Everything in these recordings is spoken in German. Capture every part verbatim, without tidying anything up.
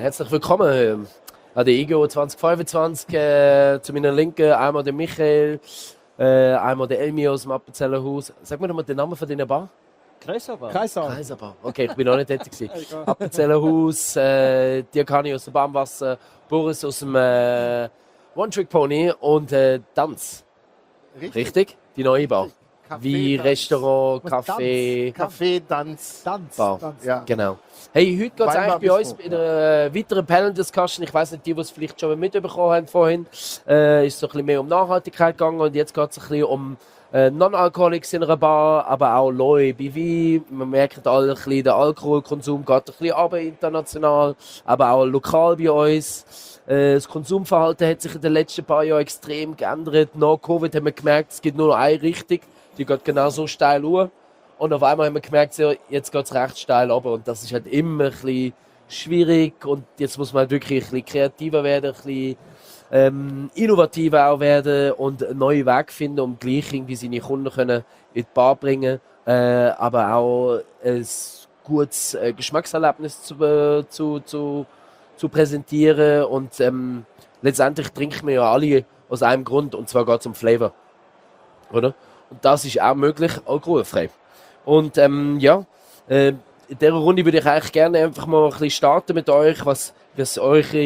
herzlich willkommen an der I G O zwanzig fünfundzwanzig. Äh, zu meiner Linken einmal der Michael, äh, einmal der Elmi aus dem Appenzeller Haus. Sag mir doch mal den Namen von deiner Bar. Kreisabar. Kreisabar. Kreisabar. Okay, ich bin noch nicht tätig. Appenzeller Haus, äh, Dirkani aus dem Baumwasser, Boris aus dem äh, One-Trick-Pony und äh, Tanz. Richtig? Richtig? Die neue Bar. Café, Wie Tanz. Restaurant, Café. Café, Tanz. Tanz. Bar. Tanz. Ja. Genau. Hey, heute geht es Weinbar eigentlich bei uns Bistro, in einer äh, weiteren Panel-Discussion. Ich weiss nicht, die, die es vielleicht schon mitbekommen haben vorhin, äh, ist so ein bisschen mehr um Nachhaltigkeit gegangen und jetzt geht es ein bisschen um äh, Non-Alcoholics in einer Bar, aber auch Loy, B V. Man merkt alle ein bisschen, der Alkoholkonsum geht ein bisschen runter international, aber auch lokal bei uns. Äh, das Konsumverhalten hat sich in den letzten paar Jahren extrem geändert. Nach Covid haben wir gemerkt, es gibt nur noch eine Richtung, die geht genau so steil hoch. Und auf einmal haben wir gemerkt, so, jetzt geht es recht steil runter. Und das ist halt immer ein bisschen schwierig. Und jetzt muss man halt wirklich ein bisschen kreativer werden, ein bisschen ähm, innovativer auch werden und einen neuen Weg finden, um gleich irgendwie seine Kunden können in die Bar bringen, äh, aber auch ein gutes äh, Geschmackserlebnis zu, äh, zu, zu, zu präsentieren. Und ähm, letztendlich trinken wir ja alle aus einem Grund, und zwar geht es um Flavor. Oder? Und das ist auch möglich, alkoholfrei. Und ähm, ja, äh, in dieser Runde würde ich eigentlich gerne einfach mal ein bisschen starten mit euch, was, was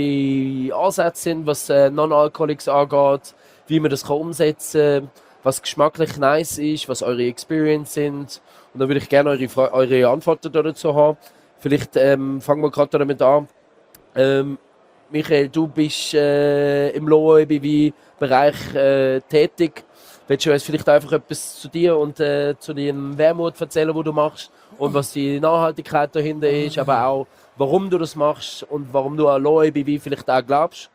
eure Ansätze sind, was äh, Non-Alcoholics angeht, wie man das kann umsetzen kann, was geschmacklich nice ist, was eure Experience sind. Und dann würde ich gerne eure, Fra- eure Antworten dazu haben. Vielleicht ähm, fangen wir gerade damit an. Ähm, Michael, du bist äh, im Low-A B V-Bereich äh, tätig. Willst du uns vielleicht einfach etwas zu dir und äh, zu deinem Wermut erzählen, was du machst und was die Nachhaltigkeit dahinter ist, aber auch, warum du das machst und warum du an Low A B V vielleicht auch glaubst?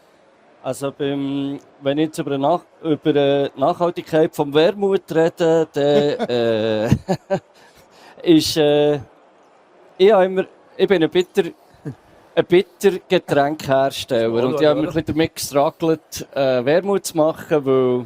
Also beim, wenn ich jetzt über, Nach über die Nachhaltigkeit vom Wermut rede, dann äh, ist äh, ich, immer, ich bin ein bitter, ein bitter Getränkhersteller und ich habe mir ein bisschen damit gestruggelt, äh, Wermut zu machen, weil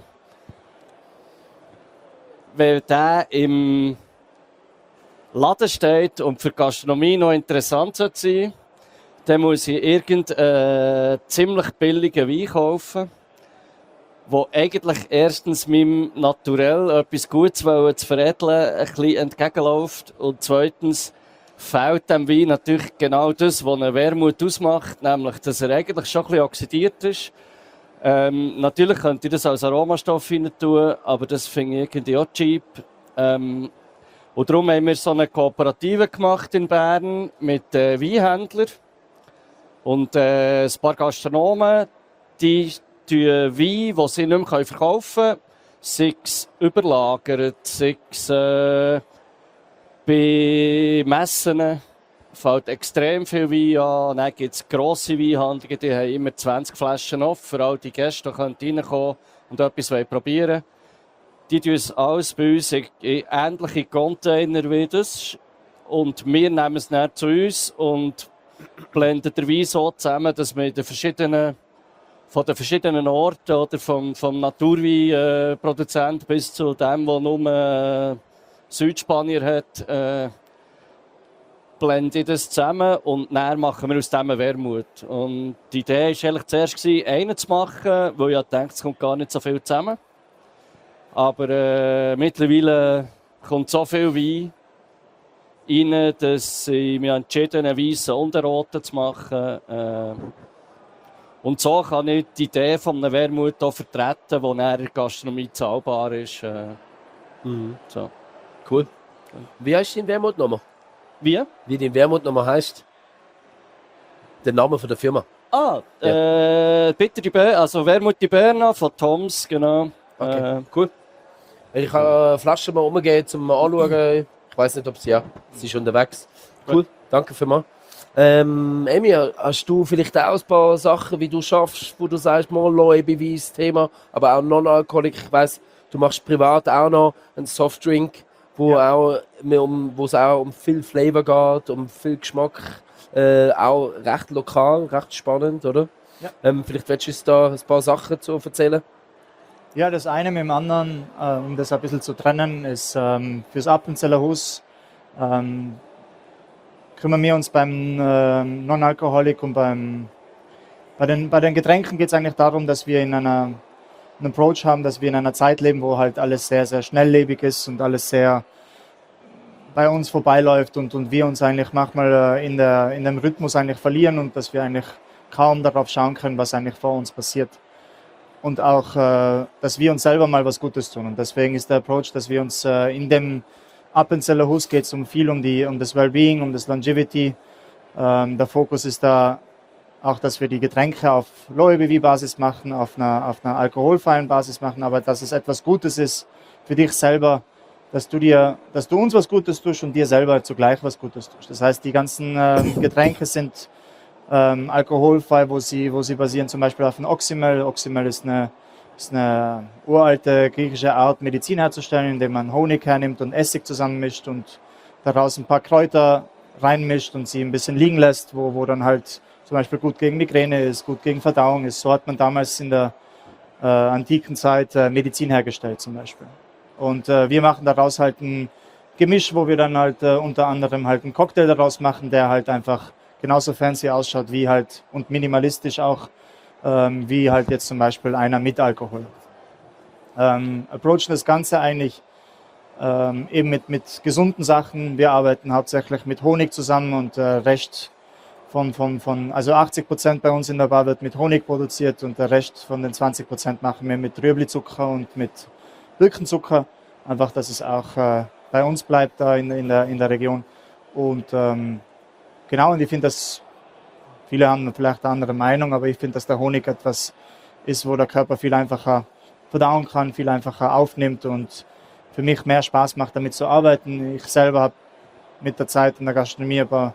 wenn der im Laden steht und für die Gastronomie noch interessant sein sollte, dann muss ich irgendeinen ziemlich billigen Wein kaufen, der eigentlich erstens meinem Naturell etwas Gutes zu veredeln ein bisschen entgegenläuft und zweitens fehlt dem Wein natürlich genau das, was eine Wermut ausmacht, nämlich, dass er eigentlich schon ein bisschen oxidiert ist. Ähm, natürlich könnt ihr das als Aromastoff rein tun, aber das finde ich irgendwie auch cheap. Ähm, und darum haben wir so eine Kooperative gemacht in Bern mit äh, Weinhändlern und äh, ein paar Gastronomen, die tun Wein, den sie nicht mehr verkaufen können, sei es überlagert, sei es äh, bei Messen. Fällt extrem viel Wein an. Dann gibt es grosse Weinhandlungen, die haben immer zwanzig Flaschen offen für all die Gäste, die reinkommen und etwas probieren wollen. Die tun es alles bei uns in ähnliche Container wie das. Und wir nehmen es dann zu uns und blenden den Wein so zusammen, dass wir in den verschiedenen, von den verschiedenen Orten, oder vom, vom Naturweinproduzent bis zu dem, der nur äh, Südspanier hat, äh, blende ich das zusammen und dann machen wir aus dem Wermut. Und die Idee war eigentlich zuerst, einen zu machen, weil ich dachte, es kommt gar nicht so viel zusammen. Aber äh, mittlerweile kommt so viel Wein rein, dass ich mich entschieden habe, einen weißen und einen roten zu machen. Äh, und so kann ich die Idee von einem Wermut auch vertreten, die in der Gastronomie zahlbar ist. Äh, Mhm. so. Cool. Wie heißt dein Wermut nochmal? Wie? Wie dein Wermut nochmal heißt? Der Name von der Firma. Ah, ja. äh, bitte die Bär, also Wermut die Berna von Toms, genau. Okay, Äh, cool. Ich kann eine Flasche mal umgehen, um mal anschauen. Ich weiß nicht, ob sie ja, sie ist unterwegs. Cool, danke vielmals. Ähm, Emi, hast du vielleicht auch ein paar Sachen, wie du schaffst, wo du sagst, mal Low A B V ist das Thema, aber auch Non-Alkoholik. Ich weiss, du machst privat auch noch einen Softdrink, wo Ja. auch, um, wo es auch um viel Flavor geht, um viel Geschmack, äh, auch recht lokal, recht spannend, oder? Ja. Ähm, vielleicht willst du uns da ein paar Sachen zu erzählen. Ja, das eine mit dem anderen, äh, um das ein bisschen zu trennen, ist ähm, fürs Appenzeller Haus ähm, kümmern wir uns beim äh, Non-Alcoholic und beim, bei, den, bei den Getränken geht es eigentlich darum, dass wir in einer, einen Approach haben, dass wir in einer Zeit leben, wo halt alles sehr, sehr schnelllebig ist und alles sehr bei uns vorbeiläuft und, und wir uns eigentlich manchmal in, der, in dem Rhythmus eigentlich verlieren und dass wir eigentlich kaum darauf schauen können, was eigentlich vor uns passiert. Und auch, äh, dass wir uns selber mal was Gutes tun. Und deswegen ist der Approach, dass wir uns äh, in dem Appenzeller Hus geht es um viel um, die, um das Wellbeing, um das Longevity. Ähm, der Fokus ist da auch, dass wir die Getränke auf Low A B V-Basis machen, auf einer, auf einer alkoholfreien Basis machen, aber dass es etwas Gutes ist für dich selber, dass du dir, dass du uns was Gutes tust und dir selber zugleich was Gutes tust. Das heißt, die ganzen äh, Getränke sind ähm, alkoholfrei, wo sie, wo sie basieren zum Beispiel auf dem Oxymel. Oxymel ist eine, ist eine uralte griechische Art, Medizin herzustellen, indem man Honig hernimmt und Essig zusammenmischt und daraus ein paar Kräuter reinmischt und sie ein bisschen liegen lässt, wo, wo dann halt zum Beispiel gut gegen Migräne ist, gut gegen Verdauung ist. So hat man damals in der äh, antiken Zeit äh, Medizin hergestellt zum Beispiel. Und äh, wir machen daraus halt ein Gemisch, wo wir dann halt äh, unter anderem halt einen Cocktail daraus machen, der halt einfach genauso fancy ausschaut wie halt und minimalistisch auch, ähm, wie halt jetzt zum Beispiel einer mit Alkohol. Ähm, approachen das Ganze eigentlich ähm, eben mit, mit gesunden Sachen. Wir arbeiten hauptsächlich mit Honig zusammen und äh, recht von, von, von, also achtzig Prozent bei uns in der Bar wird mit Honig produziert und der Rest von den zwanzig Prozent machen wir mit Rüebli-Zucker und mit Birkenzucker, einfach, dass es auch äh, bei uns bleibt da in, in, der, in der Region. Und ähm, genau, und ich finde, dass viele haben vielleicht eine andere Meinung, aber ich finde, dass der Honig etwas ist, wo der Körper viel einfacher verdauen kann, viel einfacher aufnimmt und für mich mehr Spaß macht, damit zu arbeiten. Ich selber habe mit der Zeit in der Gastronomie ein paar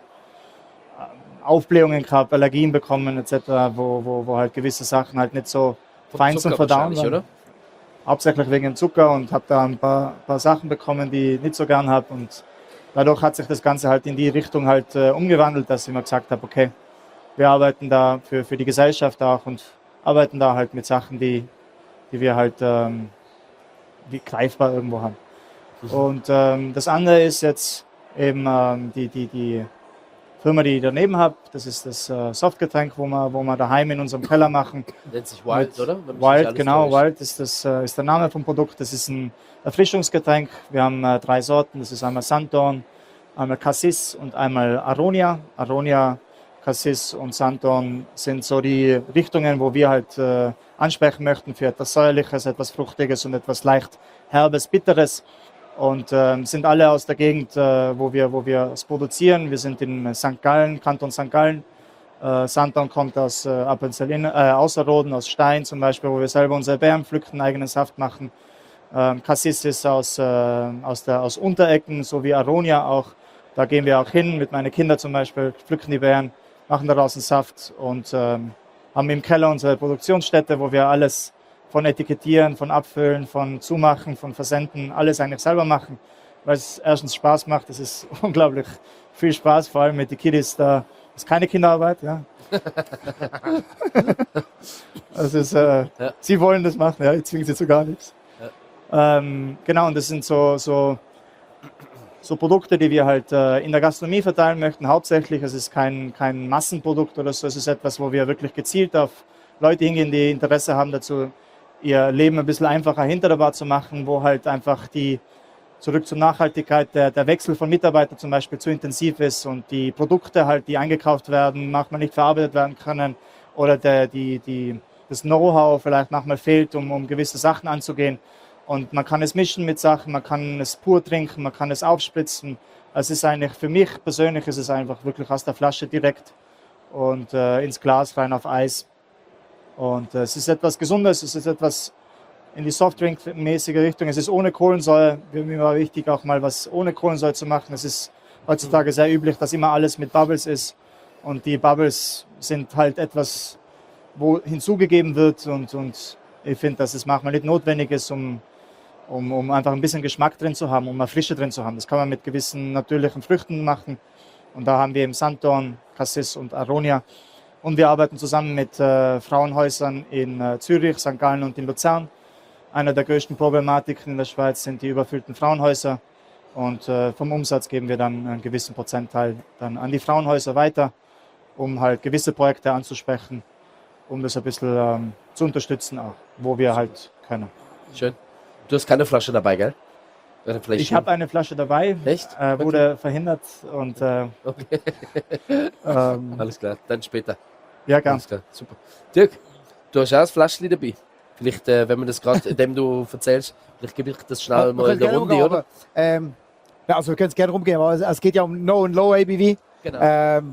Aufblähungen gehabt, Allergien bekommen et cetera, wo, wo, wo halt gewisse Sachen halt nicht so fein zum Verdauen waren. Oder? Hauptsächlich wegen dem Zucker und habe da ein paar, paar Sachen bekommen, die ich nicht so gern habe und dadurch hat sich das Ganze halt in die Richtung halt äh, umgewandelt, dass ich mir gesagt habe, okay, wir arbeiten da für, für die Gesellschaft auch und arbeiten da halt mit Sachen, die, die wir halt ähm, wie greifbar irgendwo haben. Mhm. Und ähm, das andere ist jetzt eben ähm, die, die, die Firma, die ich daneben habe, das ist das äh, Softgetränk, wo wir, wo wir daheim in unserem Keller machen. Nennt sich Wild, Mit oder? Wild, genau, täuscht. Wild ist, das, äh, ist der Name vom Produkt. Das ist ein Erfrischungsgetränk. Wir haben äh, drei Sorten, das ist einmal Sanddorn, einmal Cassis und einmal Aronia. Aronia, Cassis und Sanddorn sind so die Richtungen, wo wir halt äh, ansprechen möchten für etwas Säuerliches, etwas Fruchtiges und etwas leicht Herbes, Bitteres. Und äh, sind alle aus der Gegend, äh, wo wir wo wir es produzieren. Wir sind in Sankt Gallen, Kanton Sankt Gallen. Äh, Sanddorn kommt aus äh, Appenzell, äh, Außerrhoden, aus Stein zum Beispiel, wo wir selber unsere Beeren pflücken, eigenen Saft machen. Ähm, Cassis ist aus, äh, aus, der, aus Unterecken, so wie Aronia auch. Da gehen wir auch hin mit meinen Kindern zum Beispiel, pflücken die Beeren, machen daraus einen Saft und ähm, haben im Keller unsere Produktionsstätte, wo wir alles von Etikettieren, von Abfüllen, von Zumachen, von Versenden, alles eigentlich selber machen, weil es erstens Spaß macht, es ist unglaublich viel Spaß, vor allem mit den Kiddies, da ist keine Kinderarbeit, ja. Das ist, äh, ja. Sie wollen das machen, ja, ich zwinge sie zu gar nichts. Ja. Ähm, genau, und das sind so, so, so Produkte, die wir halt äh, in der Gastronomie verteilen möchten, hauptsächlich. Es ist kein, kein Massenprodukt oder so, es ist etwas, wo wir wirklich gezielt auf Leute hingehen, die Interesse haben dazu, ihr Leben ein bisschen einfacher hinter der Bar zu machen, wo halt einfach die, zurück zur Nachhaltigkeit, der, der Wechsel von Mitarbeitern zum Beispiel zu intensiv ist und die Produkte halt, die eingekauft werden, manchmal nicht verarbeitet werden können oder der, die, die, das Know-how vielleicht manchmal fehlt, um, um gewisse Sachen anzugehen. Und man kann es mischen mit Sachen, man kann es pur trinken, man kann es aufspritzen. Es ist eigentlich, für mich persönlich ist es einfach wirklich aus der Flasche direkt und äh, ins Glas rein auf Eis. Und äh, es ist etwas Gesundes, es ist etwas in die Softdrink-mäßige Richtung. Es ist ohne Kohlensäure. Mir war wichtig, auch mal was ohne Kohlensäure zu machen. Es ist heutzutage sehr üblich, dass immer alles mit Bubbles ist. Und die Bubbles sind halt etwas, wo hinzugegeben wird. Und, und ich finde, dass es manchmal nicht notwendig ist, um, um, um einfach ein bisschen Geschmack drin zu haben, um eine Frische drin zu haben. Das kann man mit gewissen natürlichen Früchten machen. Und da haben wir eben Sanddorn, Cassis und Aronia. Und wir arbeiten zusammen mit äh, Frauenhäusern in äh, Zürich, Sankt Gallen und in Luzern. Eine der größten Problematiken in der Schweiz sind die überfüllten Frauenhäuser. Und äh, vom Umsatz geben wir dann einen gewissen Prozentteil dann an die Frauenhäuser weiter, um halt gewisse Projekte anzusprechen, um das ein bisschen ähm, zu unterstützen auch, wo wir halt können. Schön. Du hast keine Flasche dabei, gell? Eine Flasche. Ich habe eine Flasche dabei, Echt? äh, wurde okay. verhindert und äh, okay. ähm, Alles klar, dann später. Ja, ganz klar, super. Dirk, du hast auch ein Fläschchen dabei. Vielleicht, äh, wenn man das gerade, indem du erzählst, vielleicht gebe ich das schnell Ja, mal in der Runde, umgehen, oder? aber, ähm, ja, also wir können es gerne rumgehen, aber es, es geht ja um No und Low A B V. Genau. Ähm,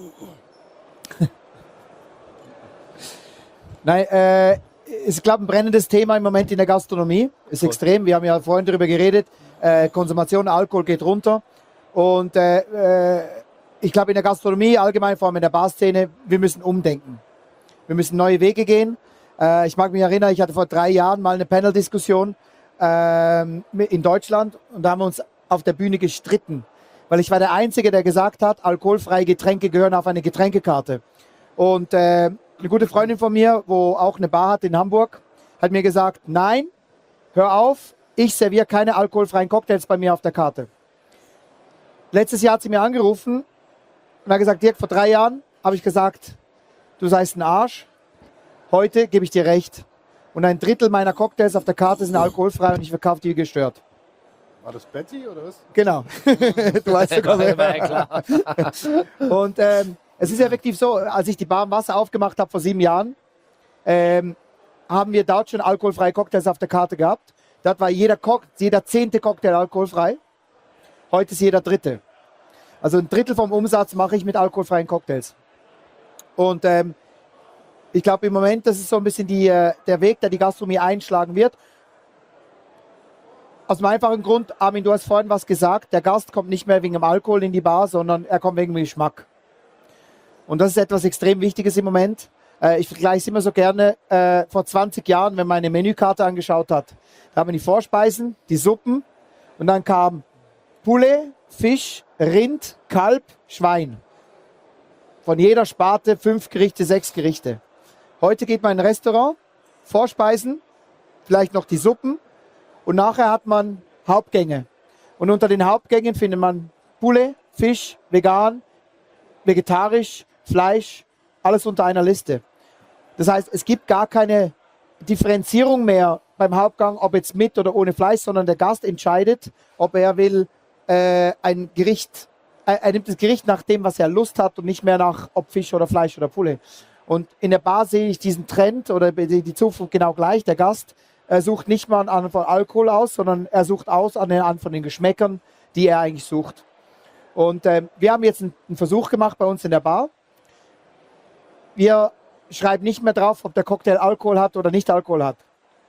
Nein, äh, ist, glaube ich, ein brennendes Thema im Moment in der Gastronomie. Ist Voll. extrem. Wir haben ja vorhin darüber geredet. Äh, Konsumation, Alkohol geht runter. Und äh, äh, ich glaube, in der Gastronomie, allgemein vor allem in der Barszene, wir müssen umdenken. Wir müssen neue Wege gehen. Äh, ich mag mich erinnern, ich hatte vor drei Jahren mal eine Panel-Diskussion ähm, in Deutschland und da haben wir uns auf der Bühne gestritten. Weil ich war der Einzige, der gesagt hat, alkoholfreie Getränke gehören auf eine Getränkekarte. Und äh, eine gute Freundin von mir, wo auch eine Bar hat in Hamburg, hat mir gesagt, nein, hör auf, ich serviere keine alkoholfreien Cocktails bei mir auf der Karte. Letztes Jahr hat sie mir angerufen und hat gesagt, Dirk, vor drei Jahren habe ich gesagt, du seist ein Arsch. Heute gebe ich dir recht. Und ein Drittel meiner Cocktails auf der Karte sind alkoholfrei und ich verkaufe die gestört. War das Betty oder was? Genau. Du weißt sogar Ja, wer. klar. Und ähm, es ist effektiv so, als ich die Bar im Wasser aufgemacht habe vor sieben Jahren, ähm, haben wir dort schon alkoholfreie Cocktails auf der Karte gehabt. Dort war jeder, Cock jeder zehnte Cocktail alkoholfrei. Heute ist jeder dritte. Also ein Drittel vom Umsatz mache ich mit alkoholfreien Cocktails. Und ähm, ich glaube im Moment, das ist so ein bisschen die, äh, der Weg, der die Gastronomie einschlagen wird. Aus dem einfachen Grund, Armin, du hast vorhin was gesagt, der Gast kommt nicht mehr wegen dem Alkohol in die Bar, sondern er kommt wegen dem Geschmack. Und das ist etwas extrem Wichtiges im Moment. Äh, ich vergleiche es immer so gerne, äh, vor zwanzig Jahren, wenn man eine Menükarte angeschaut hat, da haben wir die Vorspeisen, die Suppen und dann kam Poulet, Fisch, Rind, Kalb, Schwein. Von jeder Sparte fünf Gerichte, sechs Gerichte. Heute geht man in ein Restaurant, Vorspeisen, vielleicht noch die Suppen und nachher hat man Hauptgänge. Und unter den Hauptgängen findet man Poulet, Fisch, vegan, vegetarisch, Fleisch, alles unter einer Liste. Das heißt, es gibt gar keine Differenzierung mehr beim Hauptgang, ob jetzt mit oder ohne Fleisch, sondern der Gast entscheidet, ob er will äh, ein Gericht, äh, er nimmt das Gericht nach dem, was er Lust hat und nicht mehr nach ob Fisch oder Fleisch oder Poulet. Und in der Bar sehe ich diesen Trend oder die, die Zukunft genau gleich. Der Gast äh, sucht nicht mal an von Alkohol aus, sondern er sucht aus an, den, an von den Geschmäckern, die er eigentlich sucht. Und äh, wir haben jetzt einen, einen Versuch gemacht bei uns in der Bar. Wir schreiben nicht mehr drauf, ob der Cocktail Alkohol hat oder nicht Alkohol hat.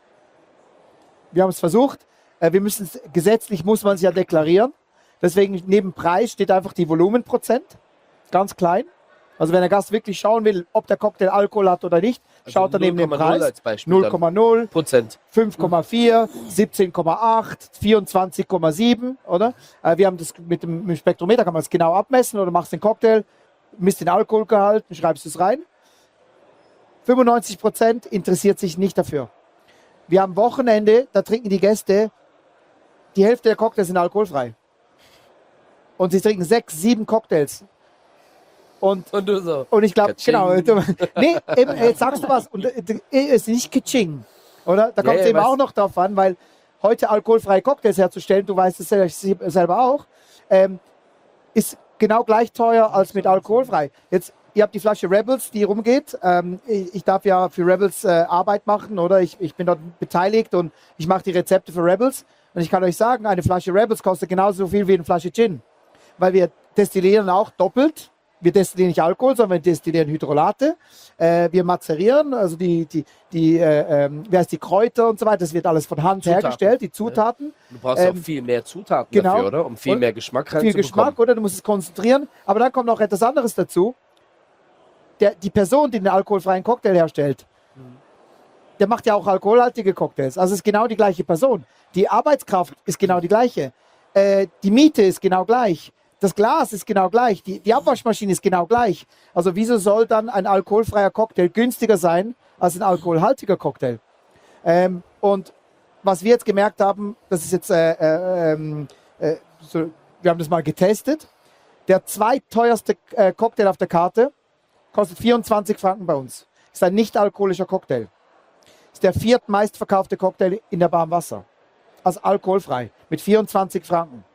Wir haben es versucht. Äh, wir müssen gesetzlich muss man es ja deklarieren. Deswegen neben Preis steht einfach die Volumenprozent, ganz klein. Also wenn der Gast wirklich schauen will, ob der Cocktail Alkohol hat oder nicht, Also schaut er neben dem null Komma null Preis. als Beispiel null dann. Komma null, Prozent. fünf Komma vier, siebzehn Komma acht, vierundzwanzig Komma sieben, oder? Äh, wir haben das mit dem, mit dem Spektrometer, kann man es genau abmessen oder machst den Cocktail, misst den Alkoholgehalt, schreibst es rein. fünfundneunzig Prozent interessiert sich nicht dafür. Wir haben Wochenende, da trinken die Gäste, die Hälfte der Cocktails sind alkoholfrei. Und sie trinken sechs, sieben Cocktails. Und, Und du so. und ich glaube, Ka-ching. genau. du- Nee, eben, jetzt sagst du was. Und äh, es ist nicht Kitsching. Oder? Da kommt es ja, eben weiß- auch noch drauf an, weil heute alkoholfreie Cocktails herzustellen, du weißt es sel- selber auch, ähm, ist genau gleich teuer als mit alkoholfrei. Jetzt, ihr habt die Flasche Rebels, die rumgeht. Ähm, ich, ich darf ja für Rebels äh, Arbeit machen, oder? Ich, ich bin dort beteiligt und ich mache die Rezepte für Rebels. Und ich kann euch sagen, eine Flasche Rebels kostet genauso viel wie eine Flasche Gin. Weil wir destillieren auch doppelt. Wir destillieren nicht Alkohol, sondern wir destillieren Hydrolate. Äh, wir mazerieren, also die, die, die, äh, ähm, wie heißt die Kräuter und so weiter. Das wird alles von Hand Zutaten. hergestellt, die Zutaten. Du brauchst Ähm, auch viel mehr Zutaten genau. dafür, oder? Um viel Und mehr Geschmack Viel reinzubekommen. Geschmack, oder? Du musst es konzentrieren. Aber dann kommt noch etwas anderes dazu. Der, die Person, die den alkoholfreien Cocktail herstellt, der macht ja auch alkoholhaltige Cocktails. Also es ist genau die gleiche Person. Die Arbeitskraft ist genau die gleiche. Äh, die Miete ist genau gleich. Das Glas ist genau gleich. Die, die Abwaschmaschine ist genau gleich. Also wieso soll dann ein alkoholfreier Cocktail günstiger sein als ein alkoholhaltiger Cocktail? Ähm, und was wir jetzt gemerkt haben, das ist jetzt äh, äh, ähm, äh, so, wir haben das mal getestet. Der zweitteuerste äh, Cocktail auf der Karte kostet vierundzwanzig Franken bei uns. Ist ein nicht alkoholischer Cocktail. Ist der viertmeistverkaufte Cocktail in der Bar am Wasser. Also alkoholfrei. Mit vierundzwanzig Franken.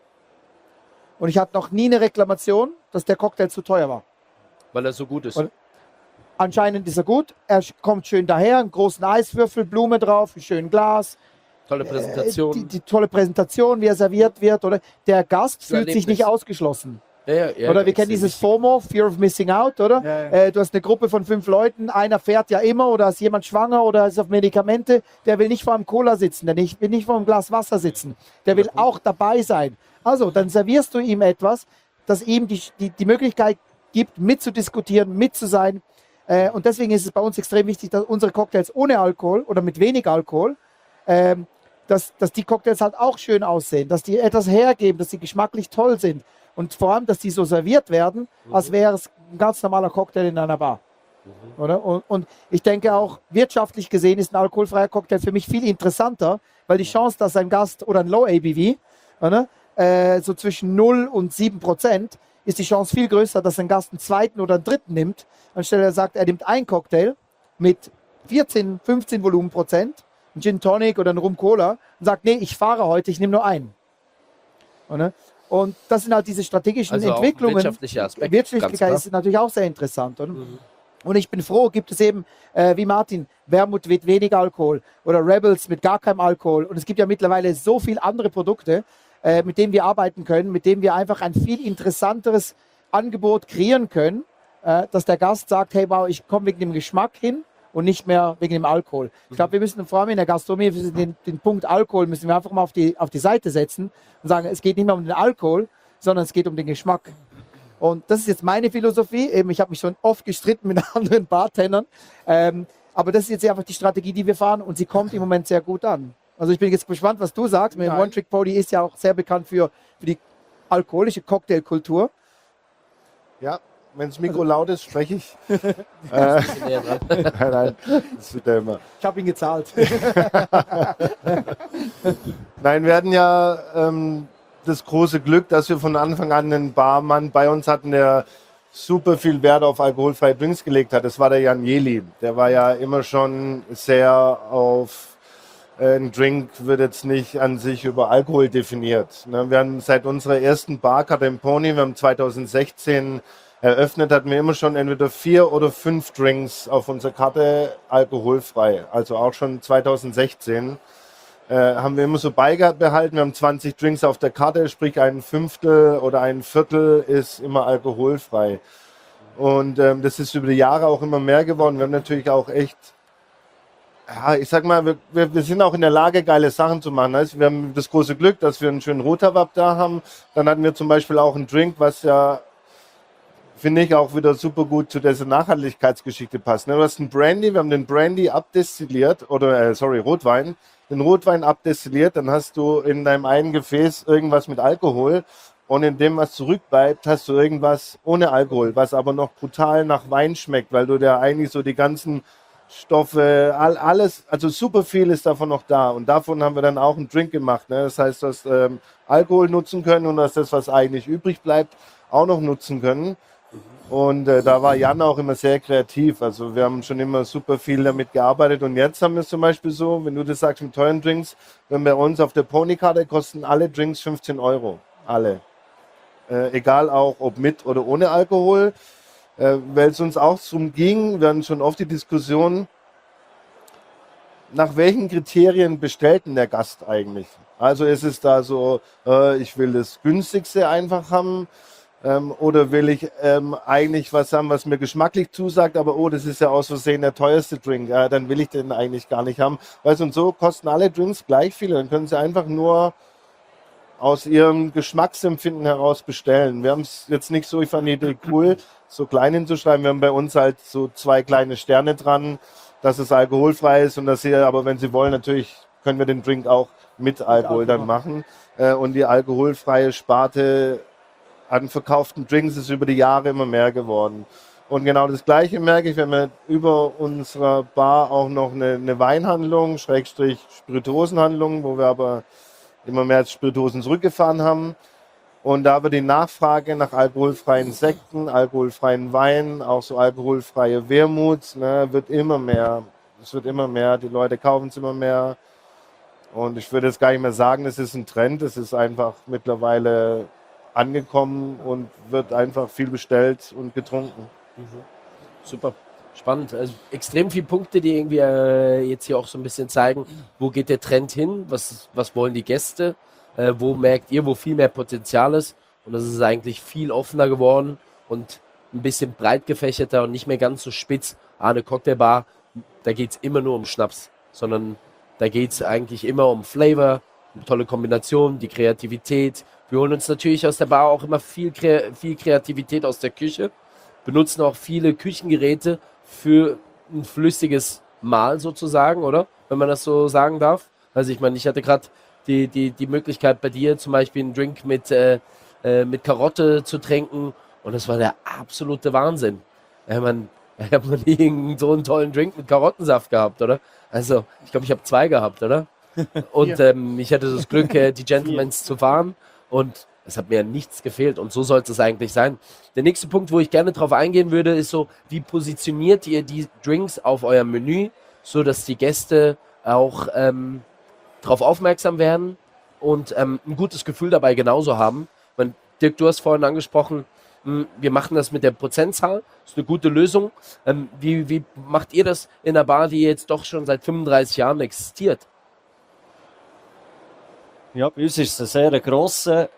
Und ich hatte noch nie eine Reklamation, dass der Cocktail zu teuer war. Weil er so gut ist. Und anscheinend ist er gut. Er kommt schön daher, einen großen Eiswürfel, Blume drauf, ein schönes Glas. Tolle Präsentation. Äh, die, die tolle Präsentation, wie er serviert wird. Oder? Der Gast fühlt sich Erlebnis. nicht ausgeschlossen. Ja, ja, ja, Oder wir kennen dieses FOMO, Fear of Missing Out, oder? Ja, ja. Äh, du hast eine Gruppe von fünf Leuten, einer fährt ja immer oder ist jemand schwanger oder ist auf Medikamente, der will nicht vor einem Cola sitzen, der nicht, will nicht vor einem Glas Wasser sitzen, der will auch dabei sein. Also, dann servierst du ihm etwas, das ihm die, die, die Möglichkeit gibt, mitzudiskutieren, mit zu sein. Äh, und deswegen ist es bei uns extrem wichtig, dass unsere Cocktails ohne Alkohol oder mit wenig Alkohol, ähm, dass, dass die Cocktails halt auch schön aussehen, dass die etwas hergeben, dass sie geschmacklich toll sind. Und vor allem, dass die so serviert werden, mhm. als wäre es ein ganz normaler Cocktail in einer Bar. Mhm. Oder? Und, und ich denke auch, wirtschaftlich gesehen ist ein alkoholfreier Cocktail für mich viel interessanter, weil die Chance, dass ein Gast oder ein Low A B V, oder, äh, so zwischen null und sieben Prozent, ist die Chance viel größer, dass ein Gast einen zweiten oder einen dritten nimmt, anstelle er sagt, er nimmt einen Cocktail mit vierzehn, fünfzehn Volumenprozent, einen Gin Tonic oder einen Rum Cola und sagt, nee, ich fahre heute, ich nehme nur einen. Oder? Und das sind halt diese strategischen Also auch Entwicklungen. wirtschaftlicher Aspekt, Wirtschaftlichkeit ganz ist natürlich auch sehr interessant. Oder? Mhm. Und ich bin froh, gibt es eben, äh, wie Martin, Wermut mit wenig Alkohol oder Rebels mit gar keinem Alkohol. Und es gibt ja mittlerweile so viele andere Produkte, äh, mit denen wir arbeiten können, mit denen wir einfach ein viel interessanteres Angebot kreieren können, äh, dass der Gast sagt, hey, wow, ich komme wegen dem Geschmack hin und nicht mehr wegen dem Alkohol. Ich glaube, wir müssen vor allem in der Gastronomie den, den Punkt Alkohol müssen wir einfach mal auf die, auf die Seite setzen und sagen, es geht nicht mehr um den Alkohol, sondern es geht um den Geschmack. Und das ist jetzt meine Philosophie. Eben, ich habe mich schon oft gestritten mit anderen Bartendern. Ähm, aber das ist jetzt einfach die Strategie, die wir fahren und sie kommt im Moment sehr gut an. Also ich bin jetzt gespannt, was du sagst. Mit One Trick Pony ist ja auch sehr bekannt für, für die alkoholische Cocktailkultur. Ja, wenn das Mikro laut ist, spreche ich. äh, nein, nein, das wird ja immer. Ich habe ihn gezahlt. Nein, wir hatten ja ähm, das große Glück, dass wir von Anfang an einen Barmann bei uns hatten, der super viel Wert auf alkoholfreie Drinks gelegt hat. Das war der Jan Jeli. Der war ja immer schon sehr auf äh, ein Drink wird jetzt nicht an sich über Alkohol definiert. Ne? Wir haben seit unserer ersten Barkarte im Pony, wir haben zweitausendsechzehn eröffnet, hatten wir immer schon entweder vier oder fünf Drinks auf unserer Karte alkoholfrei. Also auch schon zweitausendsechzehn äh, haben wir immer so beibehalten. Wir haben zwanzig Drinks auf der Karte, sprich ein Fünftel oder ein Viertel ist immer alkoholfrei. Und ähm, das ist über die Jahre auch immer mehr geworden. Wir haben natürlich auch echt, ja, ich sag mal, wir, wir, wir sind auch in der Lage, geile Sachen zu machen. Also wir haben das große Glück, dass wir einen schönen Rotawab da haben. Dann hatten wir zum Beispiel auch einen Drink, was ja finde ich auch wieder super gut zu dieser Nachhaltigkeitsgeschichte passt. Du hast einen Brandy, wir haben den Brandy abdestilliert, oder äh, sorry, Rotwein, den Rotwein abdestilliert, dann hast du in deinem einen Gefäß irgendwas mit Alkohol und in dem, was zurückbleibt, hast du irgendwas ohne Alkohol, was aber noch brutal nach Wein schmeckt, weil du da eigentlich so die ganzen Stoffe, all, alles, also super viel ist davon noch da und davon haben wir dann auch einen Drink gemacht. Ne? Das heißt, du hast ähm, Alkohol nutzen können und hast das, was eigentlich übrig bleibt, auch noch nutzen können. Und äh, da war Jan auch immer sehr kreativ. Also wir haben schon immer super viel damit gearbeitet. Und jetzt haben wir es zum Beispiel so, wenn du das sagst mit teuren Drinks, wenn bei uns auf der Ponykarte kosten alle Drinks fünfzehn Euro. Alle. Äh, egal auch, ob mit oder ohne Alkohol. Äh, weil es uns auch darum ging, wir hatten schon oft die Diskussion, nach welchen Kriterien bestellt denn der Gast eigentlich? Also ist es da so, äh, ich will das günstigste einfach haben, Ähm, oder will ich ähm, eigentlich was haben, was mir geschmacklich zusagt, aber oh, das ist ja aus Versehen der teuerste Drink, ja, dann will ich den eigentlich gar nicht haben. Weißt du, und so kosten alle Drinks gleich viel, dann können sie einfach nur aus ihrem Geschmacksempfinden heraus bestellen. Wir haben es jetzt nicht so, ich fand die Idee cool, so klein hinzuschreiben. Wir haben bei uns halt so zwei kleine Sterne dran, dass es alkoholfrei ist und dass sie, aber wenn sie wollen, natürlich können wir den Drink auch mit Alkohol dann machen. Äh, und die alkoholfreie Sparte an verkauften Drinks ist über die Jahre immer mehr geworden. Und genau das Gleiche merke ich, wenn wir über unserer Bar auch noch eine, eine Weinhandlung, Schrägstrich Spirituosenhandlung, wo wir aber immer mehr Spirituosen zurückgefahren haben. Und da wird die Nachfrage nach alkoholfreien Sekten, alkoholfreien Weinen, auch so alkoholfreie Wermut, ne, wird immer mehr. Es wird immer mehr, die Leute kaufen es immer mehr. Und ich würde jetzt gar nicht mehr sagen, es ist ein Trend, es ist einfach mittlerweile angekommen und wird einfach viel bestellt und getrunken. Mhm. Super, spannend. Also extrem viele Punkte, die irgendwie äh, jetzt hier auch so ein bisschen zeigen, wo geht der Trend hin, was, was wollen die Gäste, äh, wo merkt ihr, wo viel mehr Potenzial ist. Und das ist eigentlich viel offener geworden und ein bisschen breit gefächerter und nicht mehr ganz so spitz. Ah, eine Cocktailbar, da geht es immer nur um Schnaps, sondern da geht es eigentlich immer um Flavor, um tolle Kombinationen, die Kreativität. Wir holen uns natürlich aus der Bar auch immer viel, Kre- viel Kreativität aus der Küche, benutzen auch viele Küchengeräte für ein flüssiges Mahl sozusagen, oder? Wenn man das so sagen darf. Also ich meine, ich hatte gerade die, die, die Möglichkeit bei dir zum Beispiel einen Drink mit, äh, äh, mit Karotte zu trinken und das war der absolute Wahnsinn. Ja, man, ich habe noch nie so einen tollen Drink mit Karottensaft gehabt, oder? Also, ich glaube, ich habe zwei gehabt, oder? Und ähm, ich hatte das Glück, äh, die Gentlemans zu fahren und es hat mir nichts gefehlt und so sollte es eigentlich sein. Der nächste Punkt, wo ich gerne drauf eingehen würde, ist so, wie positioniert ihr die Drinks auf eurem Menü, so dass die Gäste auch ähm, darauf aufmerksam werden und ähm, ein gutes Gefühl dabei genauso haben. Man, Dirk, du hast vorhin angesprochen, mh, wir machen das mit der Prozentzahl, das ist eine gute Lösung. Ähm, wie, wie macht ihr das in einer Bar, die jetzt doch schon seit fünfunddreißig Jahren existiert? Ja, bei uns ist es ein sehr grosser,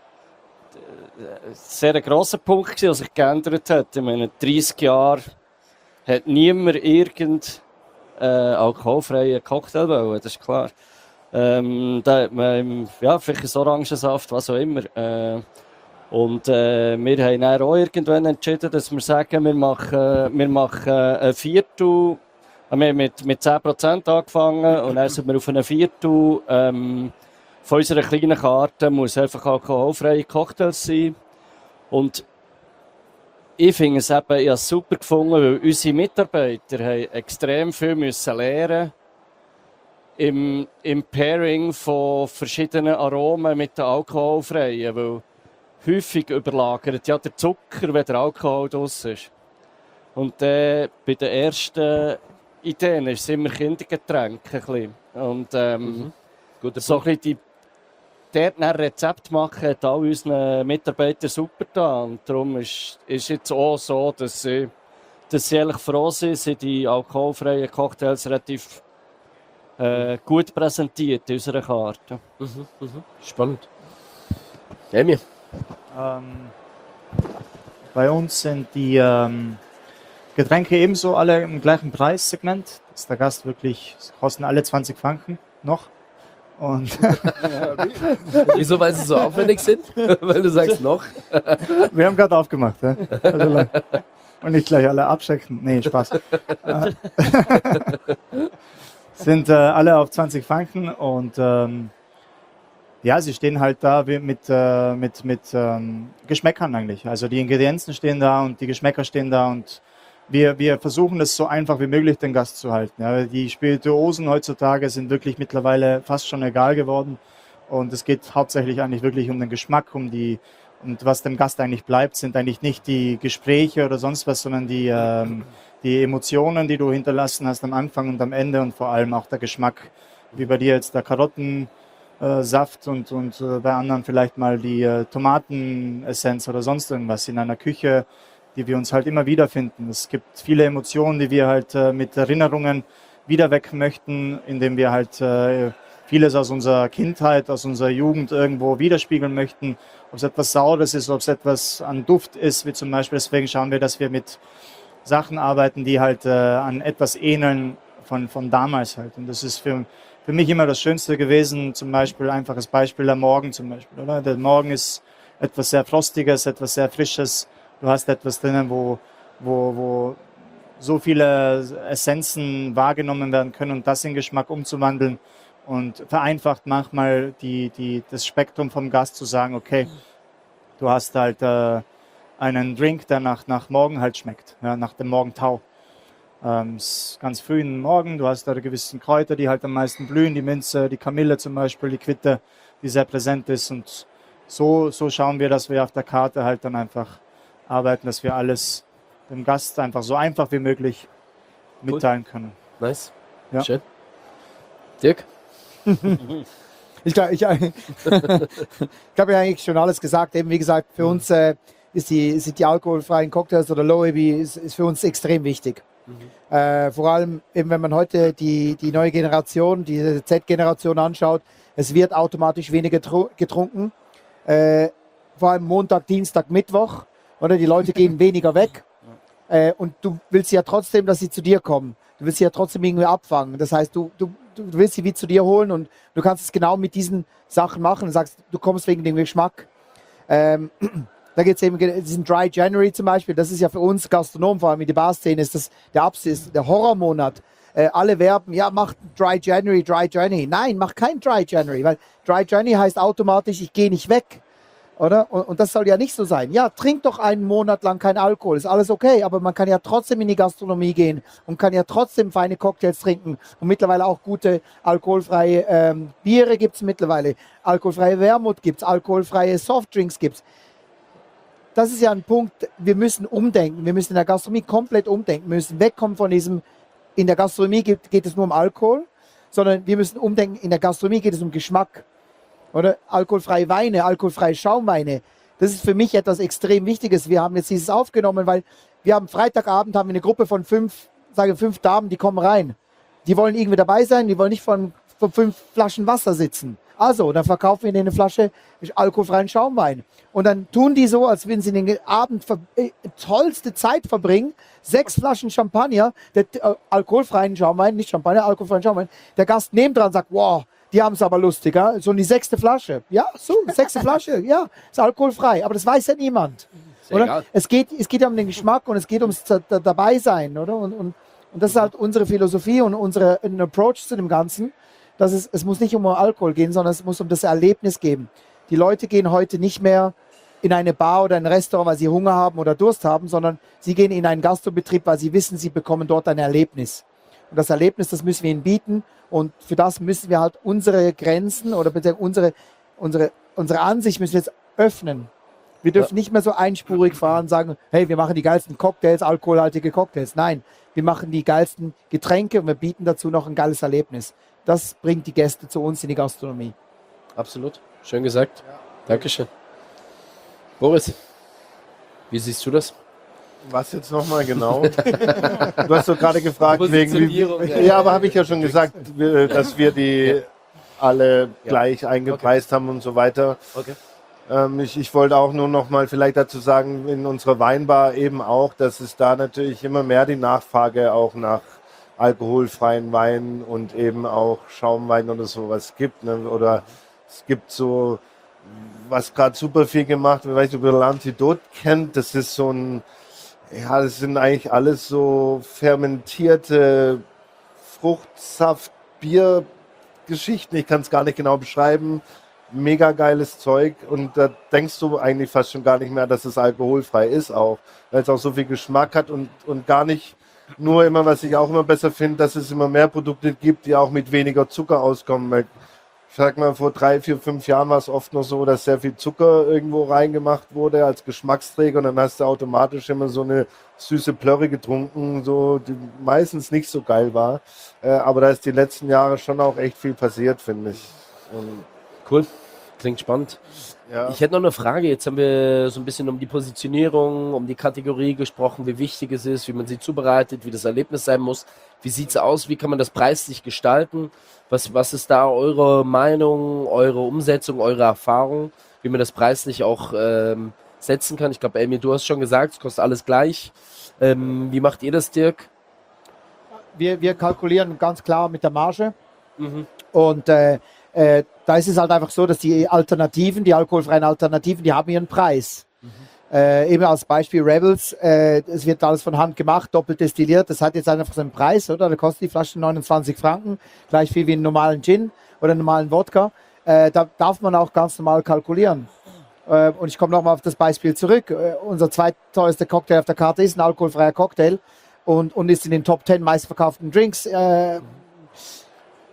sehr grosser Punkt gewesen, der sich geändert hat. In meinen dreißig Jahren hat niemand irgend äh, alkoholfreien Cocktail wollen, das ist klar. Ähm, da hat man, ja, vielleicht ein Orangensaft, was auch immer. Äh, und äh, wir haben dann auch irgendwann entschieden, dass wir sagen, wir machen, wir machen ein Viertel. Wir haben mit, mit zehn Prozent angefangen und dann sind wir auf ein Viertel. Ähm, von unserer kleinen Karte muss einfach alkoholfreie Cocktails sein. Und ich finde es eben, ich habe es super gefunden, weil unsere Mitarbeiter haben extrem viel müssen lernen im, im Pairing von verschiedenen Aromen mit den alkoholfreien. Weil häufig überlagert ja der Zucker, wenn der Alkohol draus ist. Und äh, bei den ersten Ideen ist es immer Kindergetränke. Ein bisschen. Und ähm, Mhm. Guter so ein Punkt. bisschen die dort ein Rezept machen, hat all unseren Mitarbeitern super da. Und darum ist es jetzt auch so, dass sie, dass sie eigentlich froh sind, sind die alkoholfreien Cocktails relativ äh, gut präsentiert in unserer Karte. Mhm. Mhm. Spannend. Emil. Ähm, bei uns sind die ähm, Getränke ebenso alle im gleichen Preissegment. Dass der Gast wirklich, kosten alle zwanzig Franken noch. Und Wieso, weil sie so aufwendig sind? Weil du sagst noch. wir haben gerade aufgemacht. Ja? Also, und nicht gleich alle abschrecken. Nee, Spaß. Äh, sind äh, alle auf zwanzig Franken und ähm, ja, sie stehen halt da wie mit, äh, mit, mit ähm, Geschmäckern eigentlich. Also die Ingredienzen stehen da und die Geschmäcker stehen da und wir, wir versuchen es so einfach wie möglich den Gast zu halten. Ja. Die Spirituosen heutzutage sind wirklich mittlerweile fast schon egal geworden und es geht hauptsächlich eigentlich wirklich um den Geschmack, um die, und was dem Gast eigentlich bleibt, sind eigentlich nicht die Gespräche oder sonst was, sondern die, ähm, die Emotionen, die du hinterlassen hast am Anfang und am Ende und vor allem auch der Geschmack, wie bei dir jetzt der Karottensaft und, und äh, bei anderen vielleicht mal die äh, Tomatenessenz oder sonst irgendwas in einer Küche, die wir uns halt immer wiederfinden. Es gibt viele Emotionen, die wir halt äh, mit Erinnerungen wieder weg möchten, indem wir halt äh, vieles aus unserer Kindheit, aus unserer Jugend irgendwo widerspiegeln möchten. Ob es etwas Saures ist, ob es etwas an Duft ist, wie zum Beispiel. Deswegen schauen wir, dass wir mit Sachen arbeiten, die halt äh, an etwas ähneln von, von damals halt. Und das ist für, für mich immer das Schönste gewesen. Zum Beispiel, einfaches Beispiel, der Morgen zum Beispiel. Oder? Der Morgen ist etwas sehr Frostiges, etwas sehr Frisches. Du hast etwas drinnen, wo, wo, wo so viele Essenzen wahrgenommen werden können und das in Geschmack umzuwandeln und vereinfacht manchmal die, die, das Spektrum vom Gast zu sagen, okay, du hast halt äh, einen Drink, der nach, nach Morgen halt schmeckt, ja, nach dem Morgentau. Ähm, es ist ganz früh im Morgen, du hast da die gewissen Kräuter, die halt am meisten blühen, die Minze, die Kamille zum Beispiel, die Quitte, die sehr präsent ist und so, so schauen wir, dass wir auf der Karte halt dann einfach arbeiten, dass wir alles dem Gast einfach so einfach wie möglich mitteilen können. Nice. Ja. Schön. Dirk? Ich glaube, ich, ich habe ja eigentlich schon alles gesagt. Eben wie gesagt, für uns äh, ist die, sind die alkoholfreien Cocktails oder Low A B ist, ist für uns extrem wichtig. Mhm. Äh, vor allem, eben wenn man heute die, die neue Generation, die Z-Generation anschaut, es wird automatisch weniger getrunken. Äh, vor allem Montag, Dienstag, Mittwoch. Oder die Leute gehen weniger weg. Äh, und du willst ja trotzdem, dass sie zu dir kommen. Du willst sie ja trotzdem irgendwie abfangen. Das heißt, du, du, du willst sie wie zu dir holen und du kannst es genau mit diesen Sachen machen und sagst, du kommst wegen dem Geschmack. Ähm, da geht es eben, diesen Dry January zum Beispiel, das ist ja für uns Gastronomen, vor allem in der Barszene, ist das der Absis, der Horrormonat. Äh, alle werben, ja, mach Dry January, Dry January. Nein, mach kein Dry January, weil Dry January heißt automatisch, ich gehe nicht weg. Oder? Und, und das soll ja nicht so sein. Ja, trink doch einen Monat lang kein Alkohol, ist alles okay, aber man kann ja trotzdem in die Gastronomie gehen und kann ja trotzdem feine Cocktails trinken und mittlerweile auch gute alkoholfreie ähm, Biere gibt es mittlerweile, alkoholfreie Wermut gibt es, alkoholfreie Softdrinks gibt es. Das ist ja ein Punkt, wir müssen umdenken, wir müssen in der Gastronomie komplett umdenken, wir müssen wegkommen von diesem, in der Gastronomie geht, geht es nur um Alkohol, sondern wir müssen umdenken, in der Gastronomie geht es um Geschmack. Oder alkoholfreie Weine, alkoholfreie Schaumweine. Das ist für mich etwas extrem Wichtiges. Wir haben jetzt dieses aufgenommen, weil wir haben Freitagabend haben wir eine Gruppe von fünf, sage fünf Damen, die kommen rein. Die wollen irgendwie dabei sein, die wollen nicht von, von fünf Flaschen Wasser sitzen. Also, dann verkaufen wir ihnen eine Flasche alkoholfreien Schaumwein. Und dann tun die so, als würden sie den Abend ver äh, tollste Zeit verbringen. Sechs Flaschen Champagner, der äh, alkoholfreien Schaumwein, nicht Champagner, alkoholfreien Schaumwein. Der Gast nebendran sagt, wow, die haben es aber lustiger. So die sechste Flasche. Ja, so, sechste Flasche. Ja, ist alkoholfrei. Aber das weiß ja niemand. Oder? Es geht, es geht ja um den Geschmack und es geht ums Dabeisein. Oder? Und, und, und das ist halt unsere Philosophie und unsere ein Approach zu dem Ganzen. Dass es, es muss nicht um Alkohol gehen, sondern es muss um das Erlebnis gehen. Die Leute gehen heute nicht mehr in eine Bar oder ein Restaurant, weil sie Hunger haben oder Durst haben, sondern sie gehen in einen Gastrobetrieb, weil sie wissen, sie bekommen dort ein Erlebnis. Und das Erlebnis, das müssen wir ihnen bieten. Und für das müssen wir halt unsere Grenzen oder bitte unsere, unsere, unsere Ansicht müssen wir jetzt öffnen. Wir dürfen nicht mehr so einspurig fahren und sagen, hey, wir machen die geilsten Cocktails, alkoholhaltige Cocktails. Nein, wir machen die geilsten Getränke und wir bieten dazu noch ein geiles Erlebnis. Das bringt die Gäste zu uns in die Gastronomie. Absolut. Schön gesagt. Ja. Dankeschön. Boris, wie siehst du das? Was jetzt nochmal genau? Du hast doch gerade gefragt, wegen wie, ja, ja, aber habe ich ja schon gesagt, dass wir die ja. alle ja. gleich eingepreist okay. haben und so weiter. Okay. Ähm, ich, ich wollte auch nur nochmal vielleicht dazu sagen, in unserer Weinbar eben auch, dass es da natürlich immer mehr die Nachfrage auch nach alkoholfreien Weinen und eben auch Schaumwein oder sowas gibt. Ne? Oder es gibt so, was gerade super viel gemacht wird, weißt du, über L'Antidote kennt, das ist so ein, ja, das sind eigentlich alles so fermentierte Fruchtsaft, Biergeschichten. Ich kann es gar nicht genau beschreiben. Mega geiles Zeug. Und da denkst du eigentlich fast schon gar nicht mehr, dass es alkoholfrei ist auch. Weil es auch so viel Geschmack hat und, und gar nicht nur immer, was ich auch immer besser finde, dass es immer mehr Produkte gibt, die auch mit weniger Zucker auskommen. Weil ich sag mal, vor drei, vier, fünf Jahren war es oft noch so, dass sehr viel Zucker irgendwo reingemacht wurde als Geschmacksträger und dann hast du automatisch immer so eine süße Plörre getrunken, so, die meistens nicht so geil war. Äh, aber da ist die letzten Jahre schon auch echt viel passiert, finde ich. Und cool, klingt spannend. Ja. Ich hätte noch eine Frage. Jetzt haben wir so ein bisschen um die Positionierung, um die Kategorie gesprochen, wie wichtig es ist, wie man sie zubereitet, wie das Erlebnis sein muss. Wie sieht es aus? Wie kann man das preislich gestalten? Was, was ist da eure Meinung, eure Umsetzung, eure Erfahrung, wie man das preislich auch ähm, setzen kann? Ich glaube, Elmir, du hast schon gesagt, es kostet alles gleich. Ähm, wie macht ihr das, Dirk? Wir, wir kalkulieren ganz klar mit der Marge. Mhm. Und äh, äh, da ist es halt einfach so, dass die Alternativen, die alkoholfreien Alternativen, die haben ihren Preis. Mhm. Äh, eben als Beispiel Rebels, äh, es wird alles von Hand gemacht, doppelt destilliert, das hat jetzt einfach seinen Preis, oder? Da kostet die Flasche neunundzwanzig Franken, gleich viel wie einen normalen Gin oder einen normalen Wodka. Äh, da darf man auch ganz normal kalkulieren. Äh, und ich komme nochmal auf das Beispiel zurück. Äh, unser zweitteuerster Cocktail auf der Karte ist ein alkoholfreier Cocktail und, und ist in den Top zehn meistverkauften Drinks. Äh,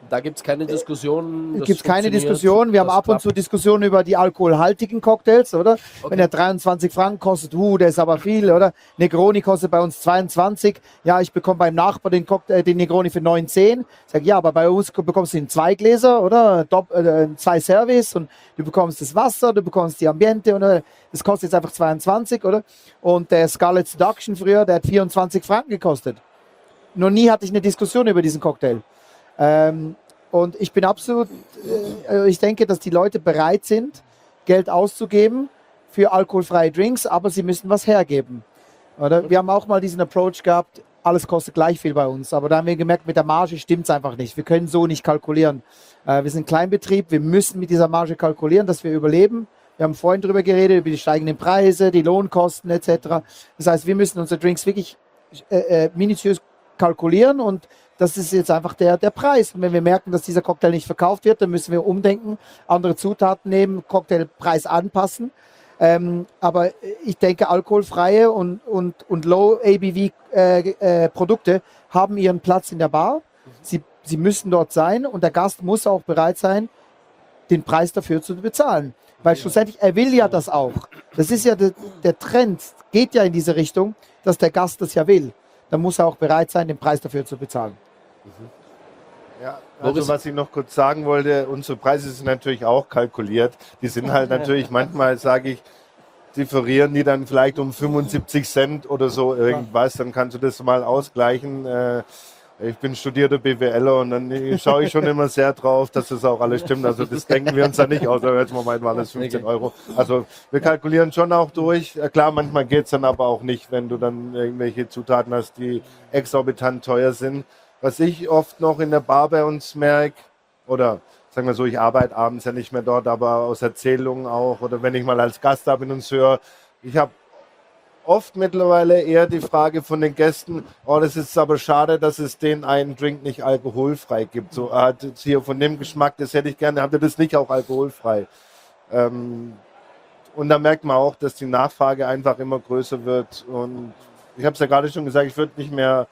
Da gibt es keine Diskussion. Es gibt keine Diskussion. Wir haben ab und zu Diskussionen über die alkoholhaltigen Cocktails, oder? Okay. Wenn der dreiundzwanzig Franken kostet, uh, der ist aber viel, oder? Negroni kostet bei uns zweiundzwanzig. Ja, ich bekomme beim Nachbar den, Cocktail, den Negroni für neunzehn. Ich sage, ja, aber bei uns bekommst du in zwei Gläser, oder? Dopp, äh, zwei Service und du bekommst das Wasser, du bekommst die Ambiente, oder? Das kostet jetzt einfach zweiundzwanzig, oder? Und der Scarlet Seduction früher, der hat vierundzwanzig Franken gekostet. Noch nie hatte ich eine Diskussion über diesen Cocktail. Ähm, und ich bin absolut, äh, ich denke, dass die Leute bereit sind, Geld auszugeben für alkoholfreie Drinks, aber sie müssen was hergeben. Oder? Wir haben auch mal diesen Approach gehabt, alles kostet gleich viel bei uns, aber da haben wir gemerkt, mit der Marge stimmt es einfach nicht. Wir können so nicht kalkulieren. Äh, wir sind ein Kleinbetrieb, wir müssen mit dieser Marge kalkulieren, dass wir überleben. Wir haben vorhin darüber geredet, über die steigenden Preise, die Lohnkosten et cetera. Das heißt, wir müssen unsere Drinks wirklich äh, äh, minutiös kalkulieren und das ist jetzt einfach der, der Preis. Und wenn wir merken, dass dieser Cocktail nicht verkauft wird, dann müssen wir umdenken, andere Zutaten nehmen, Cocktailpreis anpassen. Ähm, aber ich denke, alkoholfreie und, und, und Low-A B V-Produkte äh, äh, haben ihren Platz in der Bar. Sie, sie müssen dort sein und der Gast muss auch bereit sein, den Preis dafür zu bezahlen. Weil schlussendlich, er will ja das auch. Das ist ja der, der Trend, geht ja in diese Richtung, dass der Gast das ja will. Dann muss er auch bereit sein, den Preis dafür zu bezahlen. Ja, also was ich noch kurz sagen wollte, unsere Preise sind natürlich auch kalkuliert. Die sind halt natürlich, manchmal sage ich, differieren die dann vielleicht um fünfundsiebzig Cent oder so irgendwas. Dann kannst du das mal ausgleichen. Ich bin studierter BWLer und dann schaue ich schon immer sehr drauf, dass das auch alles stimmt. Also das denken wir uns da nicht aus. Jetzt Moment waren das fünfzehn Euro. Also wir kalkulieren schon auch durch. Klar, manchmal geht es dann aber auch nicht, wenn du dann irgendwelche Zutaten hast, die exorbitant teuer sind. Was ich oft noch in der Bar bei uns merke, oder sagen wir so, ich arbeite abends ja nicht mehr dort, aber aus Erzählungen auch, oder wenn ich mal als Gast da bin und höre, ich habe oft mittlerweile eher die Frage von den Gästen, oh, das ist aber schade, dass es den einen Drink nicht alkoholfrei gibt. So, ah, hier von dem Geschmack, das hätte ich gerne, habt ihr das nicht auch alkoholfrei? Ähm, und da merkt man auch, dass die Nachfrage einfach immer größer wird. Und ich habe es ja gerade schon gesagt, ich würde nicht mehr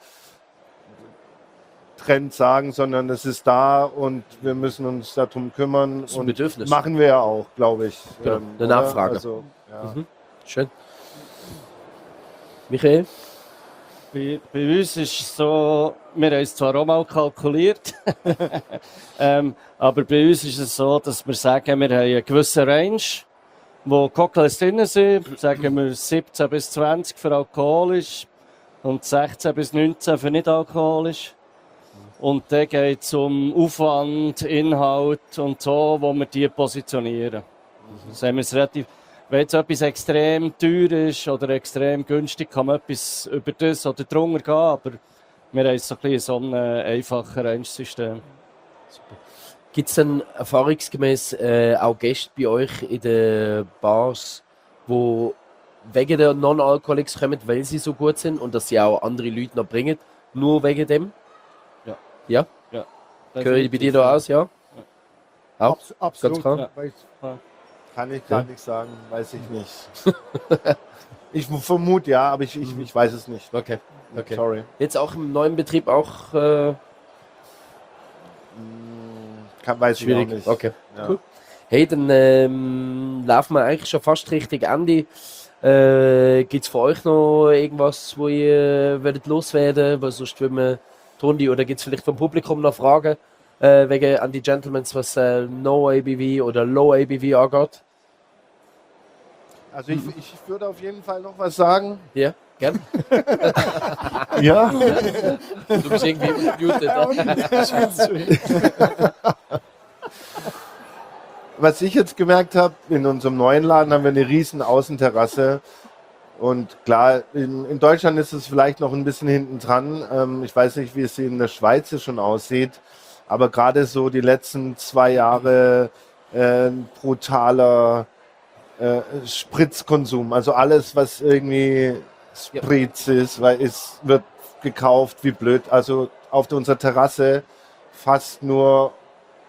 Trend sagen, sondern es ist da und wir müssen uns darum kümmern. Das ist ein und Bedürfnis. Machen wir ja auch, glaube ich. Genau, ähm, eine Nachfrage. Also, ja. Mhm. Schön. Michael? Bei, bei uns ist es so, wir haben es zwar auch mal kalkuliert, ähm, aber bei uns ist es so, dass wir sagen, wir haben eine gewisse Range, wo Cocktails drin sind, sagen wir siebzehn bis zwanzig für alkoholisch und sechzehn bis neunzehn für nicht alkoholisch. Und dann geht es um Aufwand, Inhalt und so, wo wir die positionieren. Das haben wir es relativ, wenn jetzt etwas extrem teuer ist oder extrem günstig, kann man etwas über das oder drunter gehen, aber wir haben so ein bisschen so ein einfaches Range-System. Gibt es denn erfahrungsgemäß äh, auch Gäste bei euch in den Bars, die wegen der Non-Alcoholics kommen, weil sie so gut sind und dass sie auch andere Leute noch bringen, nur wegen dem? Ja. Ja? Ja. Höre ich bei dir da aus, ja? Auch? Abs absolut. Ganz klar. Ja. Kann ich gar Ja. nicht sagen, weiß ich nicht. Ich vermute ja, aber ich, ich, ich weiß es nicht. Okay. Okay. Sorry. Jetzt auch im neuen Betrieb auch äh, Kann, weiß schwierig. ich auch nicht. Okay. Ja. Cool. Hey, dann ähm, laufen wir eigentlich schon fast Richtung Ende. Äh, Gibt es für euch noch irgendwas, wo ihr werdet loswerden? Weil sonst würden wir Tondi, oder gibt es vielleicht vom Publikum noch Fragen äh, wegen an die Gentlemen, was äh, No A B V oder Low A B V angeht? Also ich, ich würde auf jeden Fall noch was sagen. Ja, gern. Ja. Du bist irgendwie muted. Was ich jetzt gemerkt habe, in unserem neuen Laden haben wir eine riesen Außenterrasse. Und klar, in, in Deutschland ist es vielleicht noch ein bisschen hinten dran. Ähm, ich weiß nicht, wie es in der Schweiz schon aussieht. Aber gerade so die letzten zwei Jahre äh, brutaler äh, Spritzkonsum. Also alles, was irgendwie Spritz ist, weil es wird gekauft wie blöd. Also auf unserer Terrasse fast nur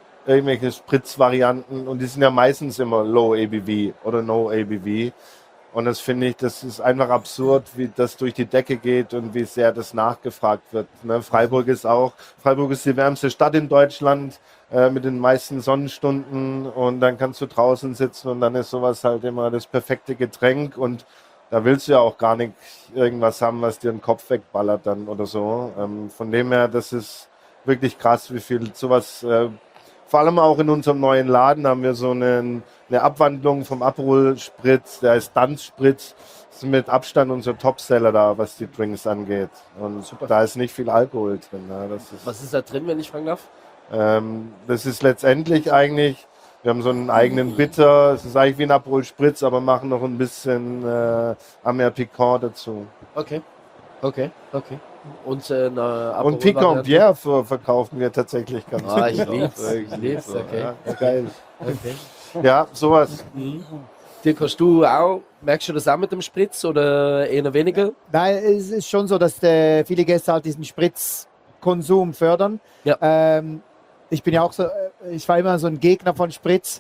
irgendwelche Spritzvarianten. Und die sind ja meistens immer Low A B V oder No A B V. Und das finde ich, das ist einfach absurd, wie das durch die Decke geht und wie sehr das nachgefragt wird. Ne? Freiburg ist auch, Freiburg ist die wärmste Stadt in Deutschland äh, mit den meisten Sonnenstunden und dann kannst du draußen sitzen und dann ist sowas halt immer das perfekte Getränk und da willst du ja auch gar nicht irgendwas haben, was dir den Kopf wegballert dann oder so. Ähm, von dem her, das ist wirklich krass, wie viel sowas, äh, vor allem auch in unserem neuen Laden haben wir so eine, eine Abwandlung vom Aperol Spritz, der heißt Danz Spritz. Das ist mit Abstand unser Topseller da, was die Drinks angeht. Und Super. da ist nicht viel Alkohol drin. Ne? Das ist, Was ist da drin, wenn ich fragen darf? ähm, das ist letztendlich eigentlich, wir haben so einen eigenen Bitter, es ist eigentlich wie ein Aperol Spritz, aber machen noch ein bisschen äh, Amer Picant dazu. Okay. Okay, okay. Und äh, eine Und Picant Bière ver verkaufen wir tatsächlich ganz Ah, ich gut. lieb's, Ich ich lieb's, okay. Ja, ist geil. Okay. Ja, sowas. Dirk, hast du auch, merkst du das auch mit dem Spritz oder eher weniger? Nein, es ist schon so, dass äh, viele Gäste halt diesen Spritzkonsum fördern. Ja. Ähm, ich bin ja auch so, äh, ich war immer so ein Gegner von Spritz.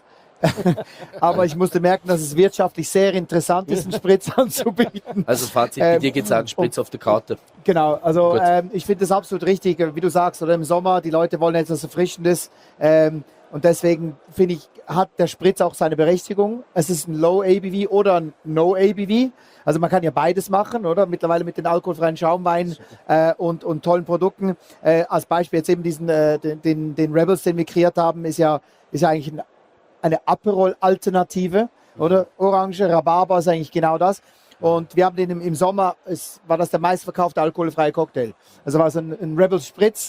Aber ich musste merken, dass es wirtschaftlich sehr interessant ist, einen Spritz anzubieten. Also Fazit, bei Ähm, dir geht es an Spritz auf der Karte. Genau, also Gut. ähm, ich finde das absolut richtig, wie du sagst, oder im Sommer, die Leute wollen etwas Erfrischendes. Ähm, und deswegen finde ich, hat der Spritz auch seine Berechtigung. Es ist ein Low A B V oder ein No A B V. Also man kann ja beides machen, oder? Mittlerweile mit den alkoholfreien Schaumweinen äh, und, und tollen Produkten. Äh, als Beispiel jetzt eben diesen, äh, den, den, den Rebels, den wir kreiert haben, ist ja, ist ja eigentlich ein, eine Aperol-Alternative, oder? Orange, Rhabarber ist eigentlich genau das. Und wir haben den im, im Sommer, es war das der meistverkaufte alkoholfreie Cocktail. Also war es ein, ein Rebels Spritz,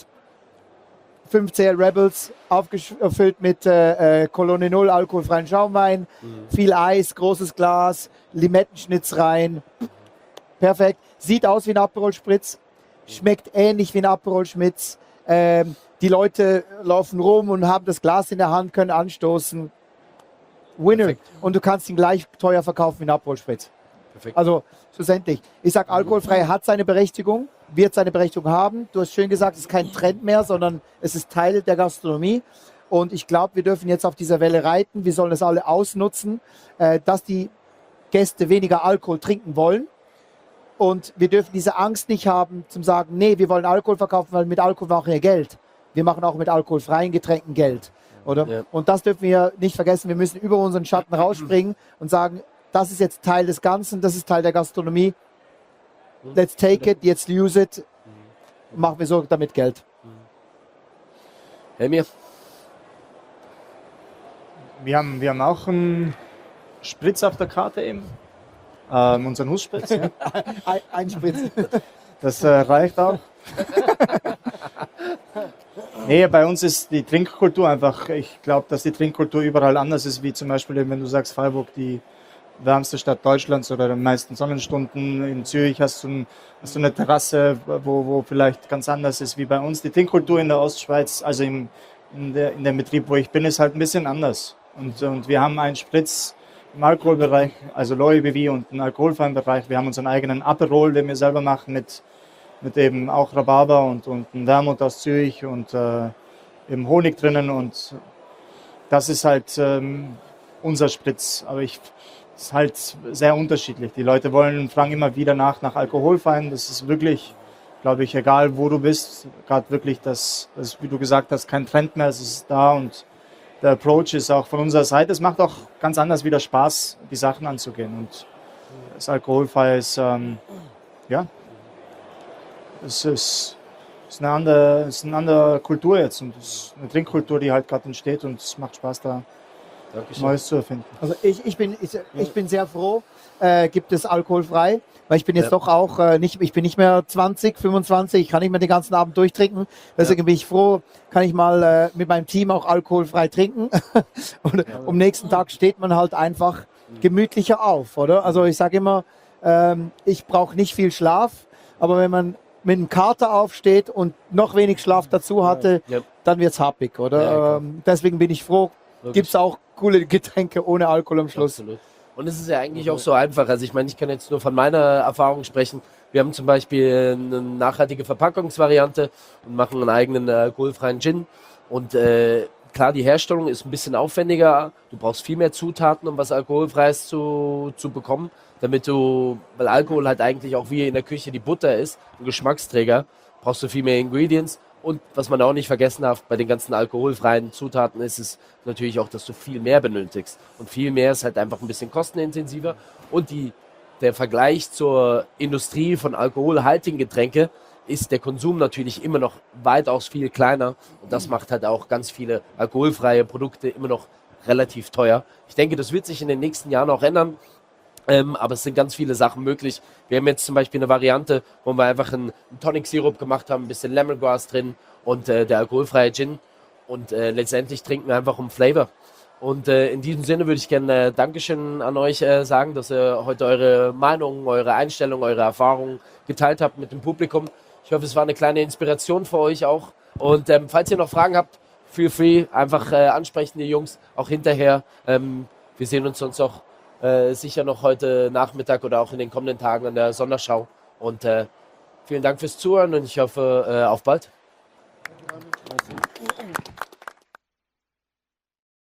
fünf C L Rebels, aufgefüllt mit äh, äh, Colonne Null alkoholfreien Schaumwein, mhm. viel Eis, großes Glas, Limettenschnitz rein. Perfekt. Sieht aus wie ein Aperol Spritz, schmeckt ähnlich wie ein Aperol Spritz. Ähm, die Leute laufen rum und haben das Glas in der Hand, können anstoßen. Winner. Perfekt. Und du kannst ihn gleich teuer verkaufen wie ein Aperol Spritz. Perfekt. Also schlussendlich, ich sage, alkoholfrei hat seine Berechtigung, wird seine Berechtigung haben. Du hast schön gesagt, es ist kein Trend mehr, sondern es ist Teil der Gastronomie. Und ich glaube, wir dürfen jetzt auf dieser Welle reiten. Wir sollen es alle ausnutzen, äh, dass die Gäste weniger Alkohol trinken wollen. Und wir dürfen diese Angst nicht haben, zum sagen, nee, wir wollen Alkohol verkaufen, weil mit Alkohol machen wir Geld. Wir machen auch mit alkoholfreien Getränken Geld. Oder? Ja. Und das dürfen wir nicht vergessen. Wir müssen über unseren Schatten rausspringen und sagen, das ist jetzt Teil des Ganzen, das ist Teil der Gastronomie. Let's take it, jetzt use it. Machen wir so damit Geld. Emir? Wir haben, wir haben auch einen Spritz auf der Karte eben. Ähm, unseren Husspritz. Ja. ein, ein Spritz. Das äh, reicht auch. Nee, bei uns ist die Trinkkultur einfach, ich glaube, dass die Trinkkultur überall anders ist, wie zum Beispiel, wenn du sagst, Freiburg, die wärmste Stadt Deutschlands oder die meisten Sonnenstunden. In Zürich hast du, ein, hast du eine Terrasse, wo, wo vielleicht ganz anders ist wie bei uns. Die Trinkkultur in der Ostschweiz, also im, in, der, in dem Betrieb, wo ich bin, ist halt ein bisschen anders. Und, und wir haben einen Spritz im Alkoholbereich, also Low A B V und einen alkoholfreien Bereich. Wir haben unseren eigenen Aperol, den wir selber machen mit, mit eben auch Rhabarber und, und einem Wermut aus Zürich und äh, eben Honig drinnen. Und das ist halt ähm, unser Spritz. Aber ich ist halt sehr unterschiedlich. Die Leute wollen, fragen immer wieder nach, nach alkoholfreien. Das ist wirklich, glaube ich, egal wo du bist. Gerade wirklich, das, das, wie du gesagt hast, kein Trend mehr. Es ist da und der Approach ist auch von unserer Seite. Es macht auch ganz anders wieder Spaß, die Sachen anzugehen. Und das Alkoholfrei ist, ähm, ja, es ist, ist, eine andere, ist eine andere Kultur jetzt. Und es ist eine Trinkkultur, die halt gerade entsteht. Und es macht Spaß, da Dankeschön. Neues zu erfinden. Also ich, ich, bin, ich, ich bin sehr froh, äh, gibt es alkoholfrei, weil ich bin jetzt ja. doch auch äh, nicht, ich bin nicht mehr zwanzig, fünfundzwanzig, ich kann nicht mehr den ganzen Abend durchtrinken. Deswegen ja. bin ich froh, kann ich mal äh, mit meinem Team auch alkoholfrei trinken. Und ja. am nächsten Tag steht man halt einfach gemütlicher auf, oder? Also ich sage immer, ähm, ich brauche nicht viel Schlaf, aber wenn man mit einem Kater aufsteht und noch wenig Schlaf dazu hatte, ja. dann wird's happig, oder? Ja, ähm, deswegen bin ich froh, gibt es auch coole Getränke ohne Alkohol am Schluss. Absolut. Und es ist ja eigentlich auch so einfach. Also ich meine, ich kann jetzt nur von meiner Erfahrung sprechen. Wir haben zum Beispiel eine nachhaltige Verpackungsvariante und machen einen eigenen äh, alkoholfreien Gin. Und äh, klar, die Herstellung ist ein bisschen aufwendiger. Du brauchst viel mehr Zutaten, um was Alkoholfreies zu, zu bekommen. damit du, weil Alkohol halt eigentlich auch wie in der Küche die Butter ist, ein Geschmacksträger, brauchst du viel mehr Ingredients. Und was man auch nicht vergessen darf, bei den ganzen alkoholfreien Zutaten ist es natürlich auch, dass du viel mehr benötigst. Und viel mehr ist halt einfach ein bisschen kostenintensiver. Und die, der Vergleich zur Industrie von alkoholhaltigen Getränke ist der Konsum natürlich immer noch weitaus viel kleiner. Und das macht halt auch ganz viele alkoholfreie Produkte immer noch relativ teuer. Ich denke, das wird sich in den nächsten Jahren auch ändern. Ähm, aber es sind ganz viele Sachen möglich. Wir haben jetzt zum Beispiel eine Variante, wo wir einfach einen, einen Tonic-Sirup gemacht haben, ein bisschen Lemongrass drin und äh, der alkoholfreie Gin. Und äh, letztendlich trinken wir einfach um Flavor. Und äh, in diesem Sinne würde ich gerne äh, Dankeschön an euch äh, sagen, dass ihr heute eure Meinungen, eure Einstellungen, eure Erfahrungen geteilt habt mit dem Publikum. Ich hoffe, es war eine kleine Inspiration für euch auch. Und ähm, falls ihr noch Fragen habt, feel free, einfach äh, ansprechen, die Jungs, auch hinterher. Ähm, wir sehen uns sonst auch Äh, sicher noch heute Nachmittag oder auch in den kommenden Tagen an der Sonderschau. Und äh, vielen Dank fürs Zuhören und ich hoffe, äh, auf bald.